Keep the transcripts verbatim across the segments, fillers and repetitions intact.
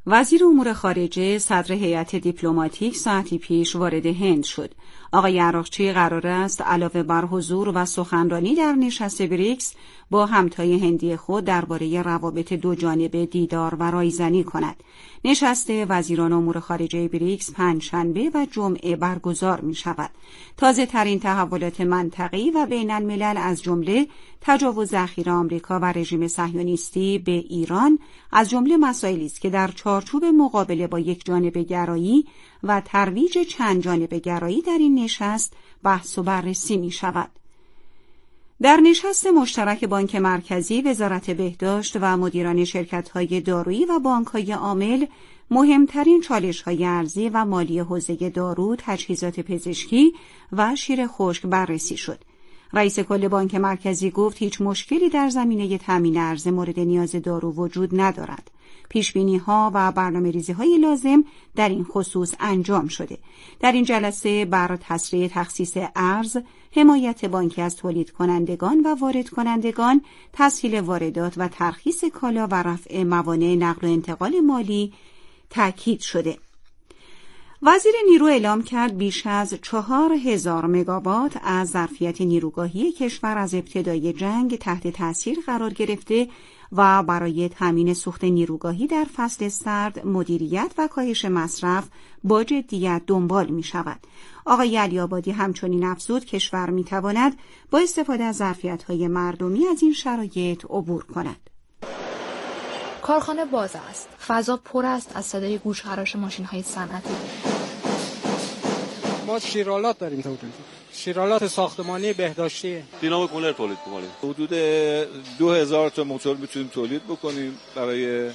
وزیر امور خارجه صدر هیئت دیپلماتیک ساعتی پیش وارد هند شد. آقای عراقچی قرار است علاوه بر حضور و سخنرانی در نشست بریکس با همتای هندی خود درباره روابط دو جانبه دیدار و رایزنی کند. نشست وزیران امور خارجه بریکس پنجشنبه و جمعه برگزار می شود. تازه ترین تحولات منطقی و بین الملل از جمله تجاوز اخیر آمریکا و رژیم صهیونیستی به ایران از جمله مسائلی است که در چارچوب مقابله با یک جانبه گرایی و ترویج چند جانبه گرایی در این نشست بحث و بررسی می شود. در نشست مشترک بانک مرکزی، وزارت بهداشت و مدیران شرکت‌های دارویی و بانک‌های عامل، مهمترین چالش‌های ارزی و مالی حوزه دارو، تجهیزات پزشکی و شیر خشک بررسی شد. رئیس کل بانک مرکزی گفت هیچ مشکلی در زمینه تامین ارز مورد نیاز دارو وجود ندارد. پیشبینی‌ها و برنامه‌ریزی‌های لازم در این خصوص انجام شده. در این جلسه بر تسریع تخصیص ارز، حمایت بانکی از تولید کنندگان و وارد کنندگان، تسهیل واردات و ترخیص کالا و رفع موانع نقل و انتقال مالی تأکید شده. وزیر نیرو اعلام کرد بیش از چهار هزار مگاوات از ظرفیت نیروگاهی کشور از ابتدای جنگ تحت تأثیر قرار گرفته و برای تامین سوخت نیروگاهی در فصل سرد، مدیریت و کاهش مصرف با جدیت دنبال می شود. آقای علی‌آبادی همچنین افزود کشور می تواند با استفاده از ظرفیت‌های مردمی از این شرایط عبور کند. کارخانه باز است. فضا پر است از صدای گوشخراش ماشین‌های صنعتی. ما شیرالات داریم تولید. شیرالات ساختمانی بهداشتی. دینامو کولر تولید می‌کنیم. حدود دو هزار تا موتور میتونیم تولید بکنیم برای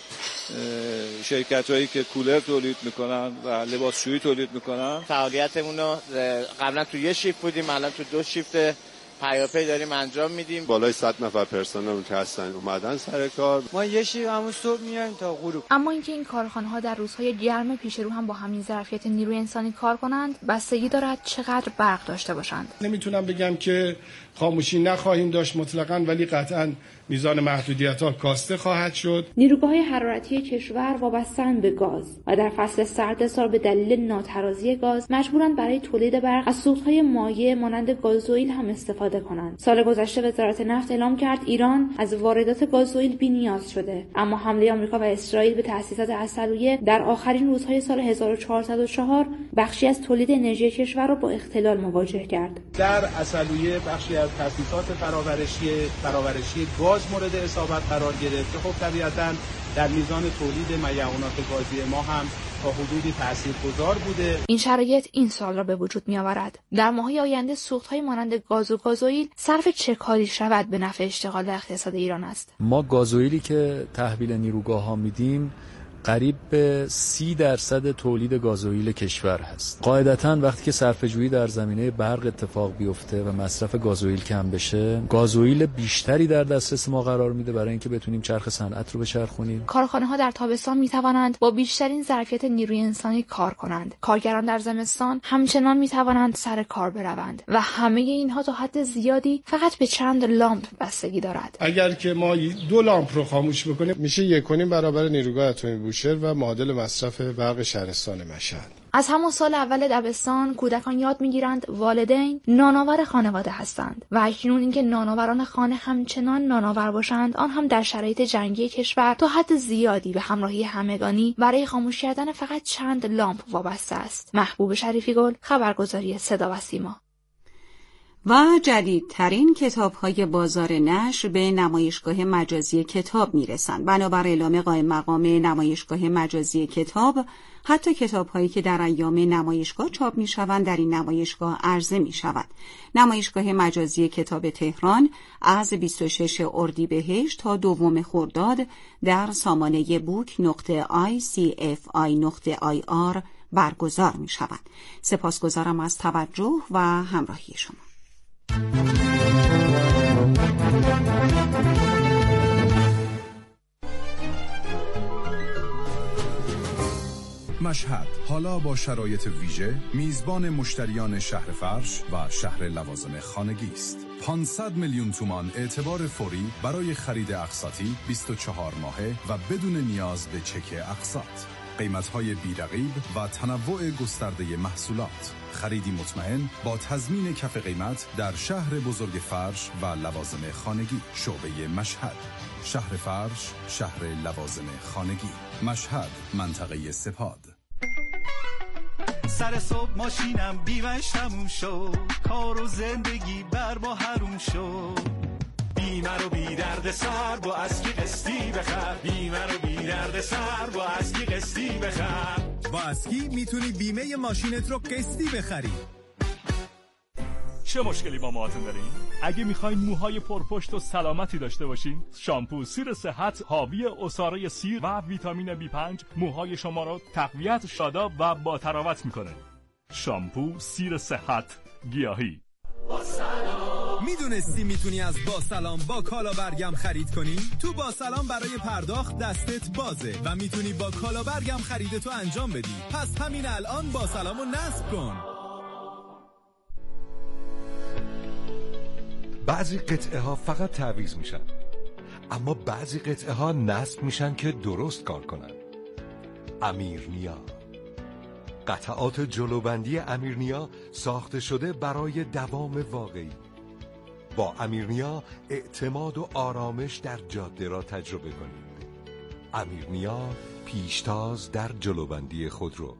شرکت‌هایی که کولر تولید می‌کنن و لباسشویی تولید می‌کنن. فعالیتمون رو قبلا تو یه شیفت بودیم، الان تو دو شیفت پیاپی داریم انجام میدیم. بالای صد نفر پرسنل که هستن اومدن سر کار. ما یه شیفت همون صبح میایم تا غروب. اما اینکه این کارخانه‌ها در روزهای گرم پیش رو هم با همین ظرفیت نیروی انسانی کار کنند، بستگی دارد چقدر برق داشته باشند. نمیتونم بگم که خاموشی نخواهیم داشت مطلقاً، ولی قطعاً میزان محدودیت‌ها کاسته خواهد شد. نیروگاه‌های حرارتی کشور وابسته‌اند به گاز و در فصل سرد سال به دلیل ناترازی گاز مجبورند برای تولید برق از سوخت‌های مایع مانند گازوئیل هم استفاده کنند. سال گذشته وزارت نفت اعلام کرد ایران از واردات گازوئیل بی‌نیاز شده، اما حمله آمریکا و اسرائیل به تأسیسات عسلویه در آخرین روزهای سال هزار و چهارصد و چهار بخشی از تولید انرژی کشور را با اختلال مواجه کرد. در عسلویه بخشی از تأسیسات فرآورشی فرآورشی گاز مورد اصابت قرار گرفت که خب طبیعتاً در میزان تولید معیونات گازی ما هم تا حدودی تاثیرگذار بوده. این شرایط این سال را به وجود می آورد. در ماه‌های آینده سوخت‌های مانند گاز و گازوئیل صرف چه کاری شود به نفع اشتغال اقتصاد ایران است. ما گازوئیلی که تحویل نیروگاه‌ها میدیم قریب به سی درصد تولید گازوئیل کشور هست. قاعدتاً وقتی که صرفه‌جویی در زمینه برق اتفاق بیفته و مصرف گازوئیل کم بشه، گازوئیل بیشتری در دسترس ما قرار میده برای اینکه بتونیم چرخ صنعت رو بچرخونیم. کارخانه‌ها در تابستان میتوانند با بیشترین ظرفیت نیروی انسانی کار کنند. کارگران در زمستان همچنان میتوانند سر کار بروند و همه اینها تا حد زیادی فقط به چند لامپ بستگی دارد. اگر که ما دو لامپ رو خاموش بکنیم میشه یک و نیم برابر نیروگاه اتمی و معادل مصرف برق شهرستان مشهد. از همون سال اول دبستان کودکان یاد میگیرند والدین نانآور خانواده هستند و اکنون اینکه نانآوران خانه همچنان نانآور باشند، آن هم در شرایط جنگی کشور، تا حد زیادی به همراهی همگانی برای خاموش کردن فقط چند لامپ وابسته است. محبوب شریفی گل، خبرگزاری صدا و سیما. و جدیدترین کتاب‌های بازار نشر به نمایشگاه مجازی کتاب میرسند. بنابر اعلام قائم مقام نمایشگاه مجازی کتاب، حتی کتاب‌هایی که در ایام نمایشگاه چاپ می‌شوند در این نمایشگاه عرضه می‌شود. نمایشگاه مجازی کتاب تهران از بیست و شش اردیبهشت تا دوم خرداد در سامانه بوک نقطه آی سی اف آی نقطه آی آر برگزار می‌شود. سپاسگزارم از توجه و همراهی شما. مشهد حالا با شرایط ویژه میزبان مشتریان شهر فرش و شهر لوازم خانگی است. پانصد میلیون تومان اعتبار فوری برای خرید اقساطی بیست و چهار ماهه و بدون نیاز به چک اقساط. قیمت‌های بی‌رقیب و تنوع گسترده محصولات. خریدی مطمئن با تضمین کف قیمت در شهر بزرگ فرش و لوازم خانگی. شعبه مشهد، شهر فرش، شهر لوازم خانگی. مشهد، منطقه سپاد. سر صبح ماشینم بیمش تموم شد، کار و زندگی بر ما حروم شد. بیمه رو بی درد سر با اسکی قسطی بخر، بیمه رو بی درد سر با اسکی قسطی بخر. با اسکی میتونی بیمه ماشینت رو قسطی بخری. چه مشکلی با موهاتون دارین؟ اگه میخواین موهای پرپشت و سلامتی داشته باشین، شامپو سیر صحت حاوی عصاره سیر و ویتامین بی پنج موهای شما رو تقویت، شاداب و با تراوت میکنه. شامپو سیر صحت گیاهی. میدونستی میتونی از با سلام با کالا برگم خرید کنی؟ تو با سلام برای پرداخت دستت بازه و میتونی با کالا برگم خریدتو انجام بدی. پس همین الان با سلامو نصب کن. بعضی قطعه ها فقط تعویض میشن، اما بعضی قطعه ها نصب میشن که درست کار کنن. امیرنیا، قطعات جلوبندی امیرنیا ساخته شده برای دوام واقعی. با امیرنیا اعتماد و آرامش در جاده را تجربه کنید. امیرنیا، پیشتاز در جلوبندی خودرو.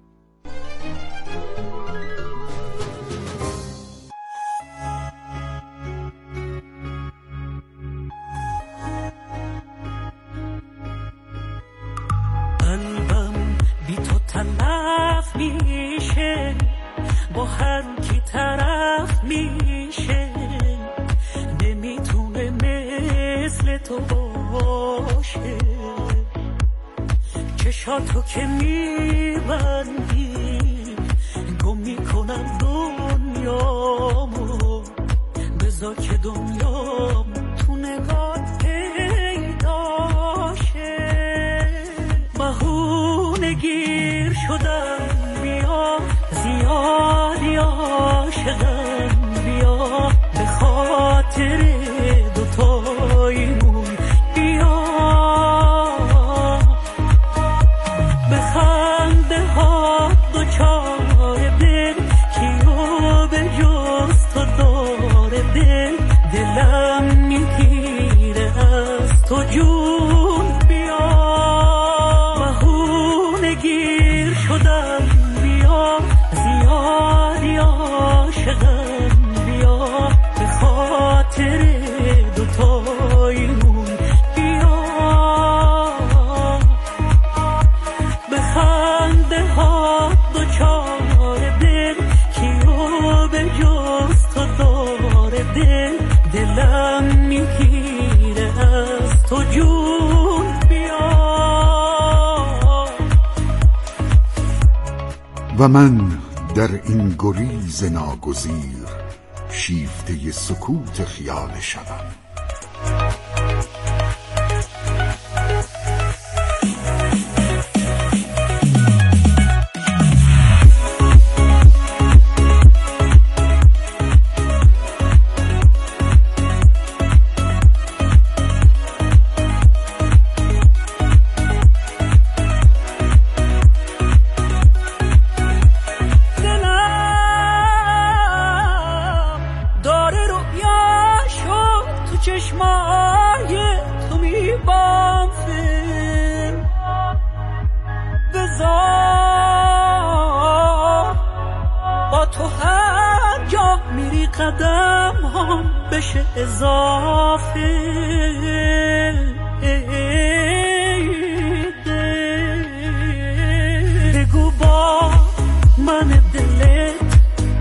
قلبم بی تو تلف میشه، با هر کی طرف میشه، نمیتونه مثل تو باشه. چشاتو که میبندی گم میکنم دنیامو، بذار که دنیام تو نگات پیداشه. بهونه گیر شدم بیا، زیادی عاشقم بیا، به خاطر دوتاییمون بیا. به خنده ها دوچار دل، کیو به جز تو داره دل، دلم میگیره از تو جون بیا. بهونه گیر شدم بیا، زیادی عاشقم بیا، به خاطر دوتاییمون بیا. به خنده ها دوچار دل، کیو به جز تو داره دل، دلم میگیره از تو جون بیا. و من در این گریز ناگزیر شیفته سکوت خیال شبم. چشمای تو میبافه، بذار با تو هر جا میری قدم هم بشه اضافه. بگو با من دلت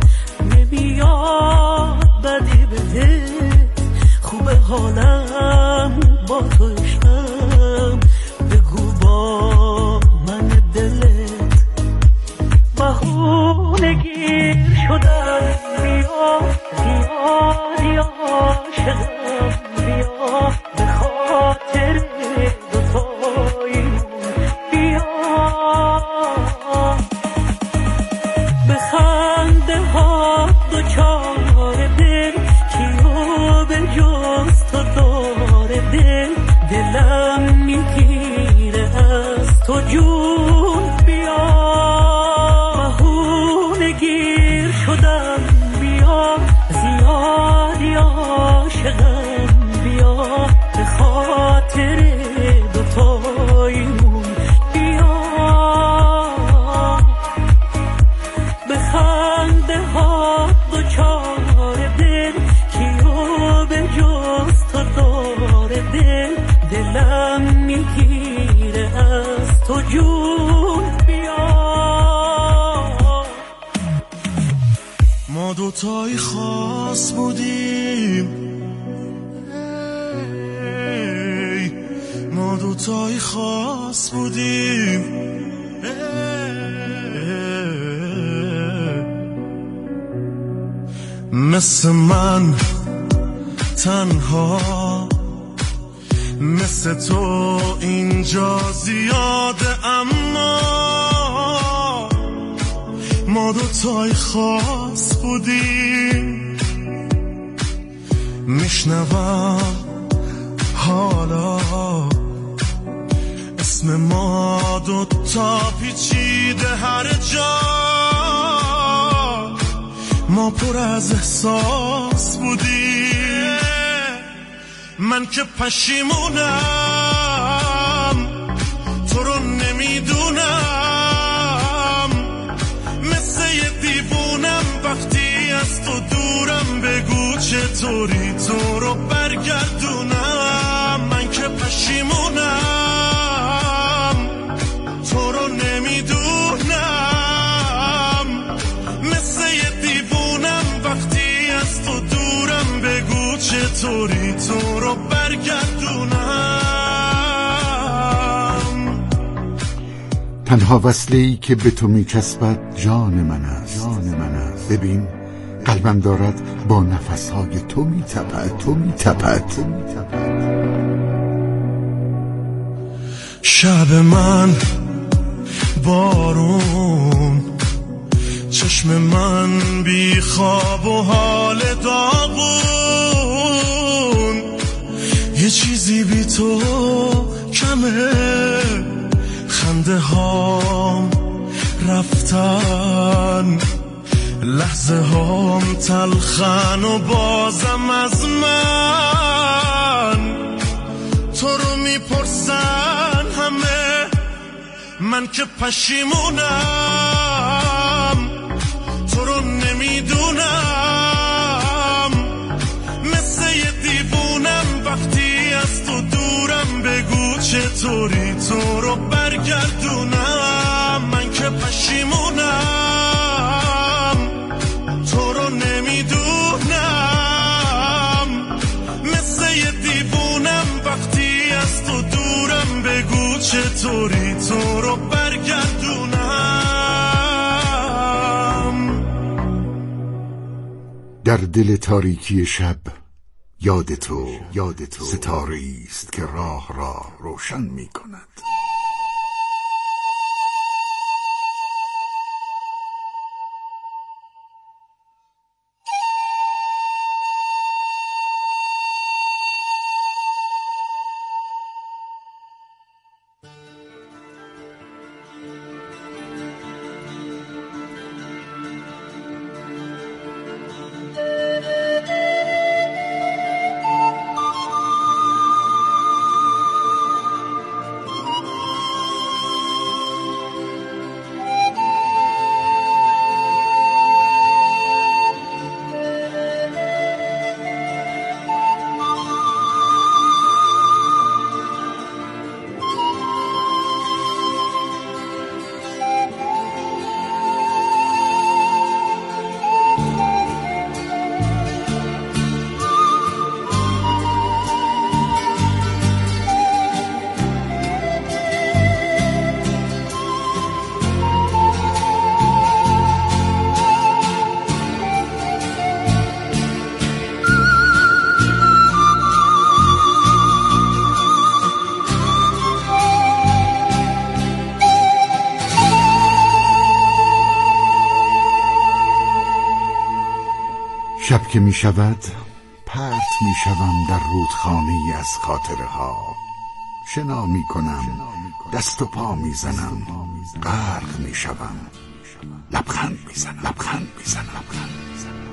نمیاد بدی بده، خوبه حالم با تو عشقم. بگو با من دلت بهونه گیر شدم بیا، زیادی عاشقم بیا، به خاطر دوتاییمون بیا. به خنده ها دوچار دل، کیو به جز تو داره دل، دلم میگیره از تو جون دوتایی خاص بودیم، ای ما دوتایی خاص بودیم، مثل من تنها، مثل تو اینجا زیاده، اما ما دوتای خاص بودیم. میشنوم حالا اسم ما دوتا پیچیده هر جا، ما پر از احساس بودیم. من که پشیمونم تو رو نمیدونم، مثل یه دیوونم وقتی از تو دورم، بگو چطوری تو رو برگردونم. من که پشیمونم تو رو نمیدونم، مثل یه دیوونم وقتی از تو دورم، بگو چطوری تو رو برگردونم. تنها وصله‌ای که به تو میچسبد جان من است، جان من است. ببین قلبم دارد با نفسهای تو میتپد، تو میتپد. شب من بارون، چشم من بی خواب و حال داغون، یه چیزی بی تو کمه، خنده هام رفتن، لحظه هام تلخن و بازم از من تو رو میپرسن همه. من که پشیمونم تو رو نمیدونم، مثل یه دیوونم وقتی از تو دورم، بگو چطوری تو رو برگردونم. من که پشیمونم تو رو نمیدونم، مثل یه دیوونم وقتی از تو دورم، بگو چطوری تو رو برگردونم. در دل تاریکی شب یاد تو، یاد تو ستاره‌ای است که راه را روشن می کند. شب که می شود پرت می شوم در رودخانه ای از خاطره ها، شنا می کنم، دست و پا می زنم، غرق می شوم، لبخند می زنم، لبخند می زنم، لبخند می زنم.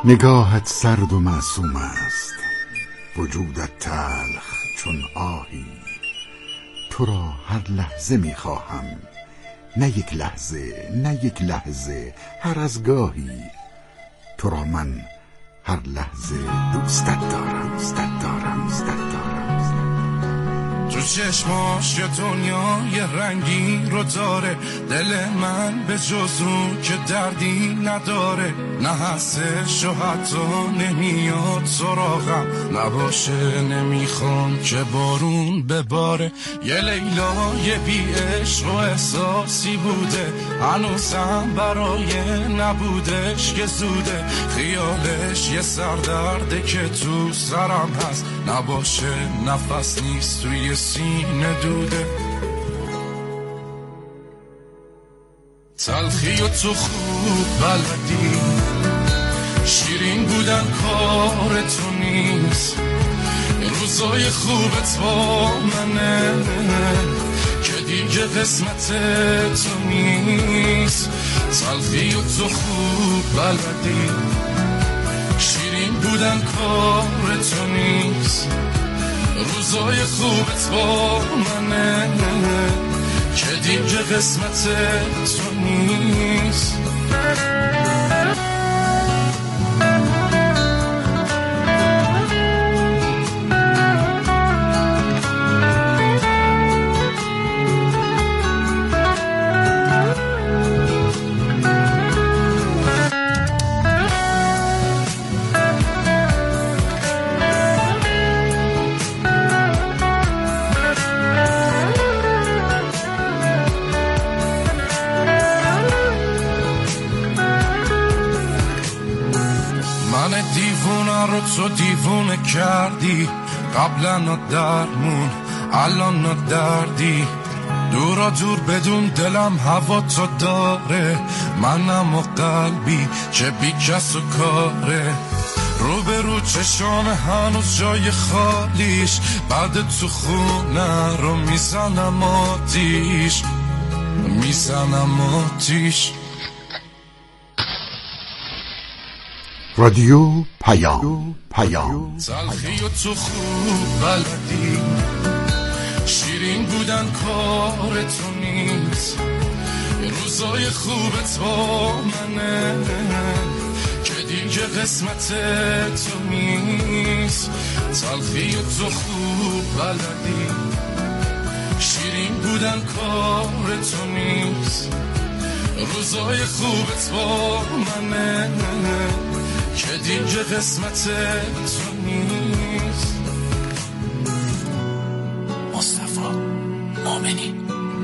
نگاهت سرد و معصوم است، وجودت تلخ چون آهی. تو را هر لحظه میخواهم، نه یک لحظه نه یک لحظه، هر از گاهی. تو را من هر لحظه دوستت دارم، دوستت دارم، دوستت دارم. تو چشماش یه دنیای رنگی رو داره، دل من به جز اون که دردی نداره. نه هستش و حتی نمیاد سراغم، نباشه نمیخوام که بارون بباره. یه لیلای بی عشق و احساسی بوده، هنوزم برای نبودش که زوده. خیالش یه سردرده که تو سرم هست، نباشه نفس نیست توی سینه دوده. تلخی و تو خوب بلدی، شیرین بودن کار تو نیست. روزای خوبت با منه که دیگه قسمت تو نیست. تلخی و تو خوب بلدی، شیرین بودن کار تو نیست. روزای خوبت با منه که دیگه قسمت تو نیست. رو تو دیوونه کردی، قبلا نا درمون الان نا دردی. دورا دور بدون دلم هوا تو داره، منم و قلبی که بی کس و کاره. رو به رو چشام هنوز جای خالیش، بعد تو خونه رو میزنم آتیش، میزنم آتیش. رادیو پیام پیام. تلخی و تو خوب بلدی، شیرین بودن کار تو نیست. روزای خوبت با منه که دیگه قسمت تو نیست. تلخی و تو خوب بلدی، شیرین بودن کار تو نیست. روزای خوبت با منه که دیگه قسمت تو نیست. مصطفی مومنی.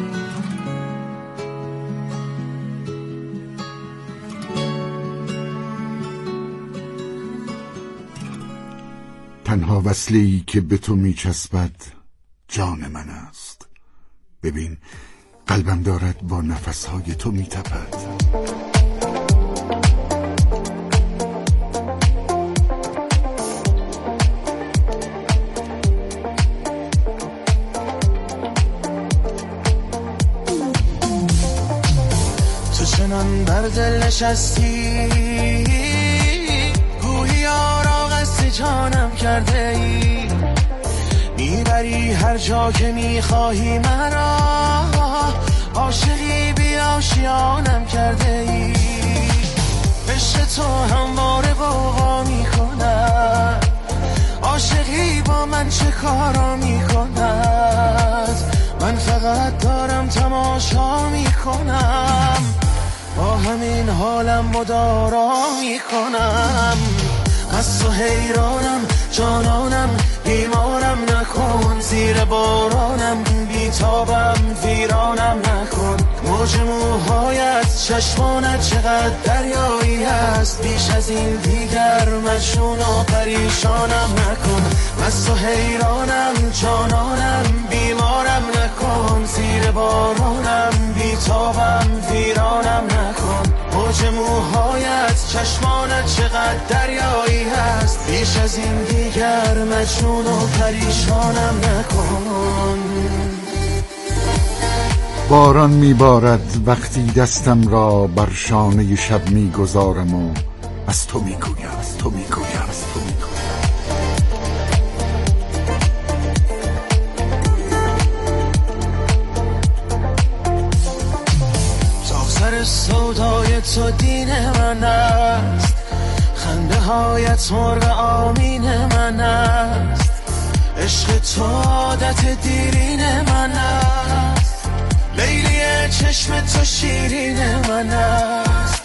تنها وصله‌ای که به تو میچسبد جان من است. ببین قلبم دارد با نفسهای تو میتپد. چنان بر دل نشستی، گویی آرا قصد جانم کرده ای. میبری هر جا که میخواهی مرا، عاشقی بی آشیانم کرده ای. عشق تو همواره غوغا میکند، عاشقی با من چه کارا میکند. من فقط دارم تماشا میکنم، با همین حالم مدارا میکنم. از تو حیرانم جانانم، بیمارم نکن. زیر بارانم بیتابم ویرانم نکن. موج موهایت چشمانت چقدر دریایی هست، بیش از این دیگر مجنون و پریشانم نکن. از تو حیرانم جانانم، بیمارم نکن. زیر بارانم بیتابم ویرانم نکن. موج موهایت چشمانت چقدر دریایی هست، بیش از این دیگر مجنون و پریشانم نکن. باران میبارد وقتی دستم را بر شانه شب میگذارم و از تو میگویم، از تو میگویم، از تو میگویم. سر سودای تو دین من است، خنده هایت مرغ آمین من است، عشق تو عادت دیرین من است، لیلی چشم تو شیرین من است.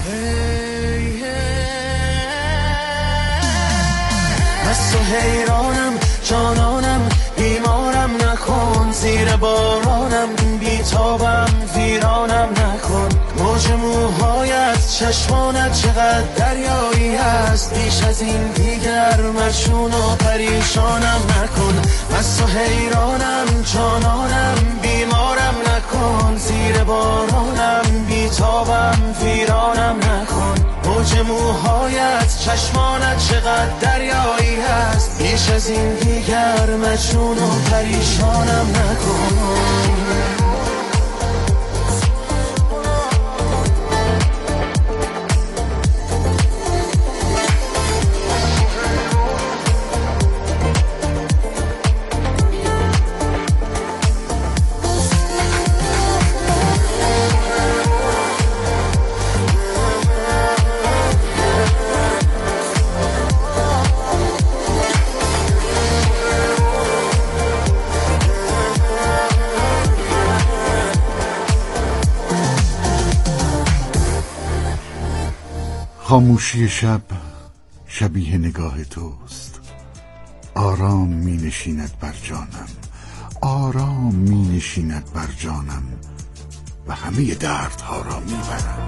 از تو حیرانم جانانم، بیمارم نکن، زیر بارانم بیتابم ویرانم نکن. موج موهایت چشمانت چقدر دریایی هست، بیش از این دیگر مجنون و پریشانم نکن. از تو حیرانم جانانم، بیمارم نکن، زیر بارانم بیتابم ویرانم نکن. موج موهایت چشمانت چقدر دریایی هست، بیش از این دیگر مجنون و پریشانم نکن. خاموشی شب شبیه نگاه توست، آرام می نشیند بر جانم، آرام می نشیند بر جانم و همه دردها را می برم.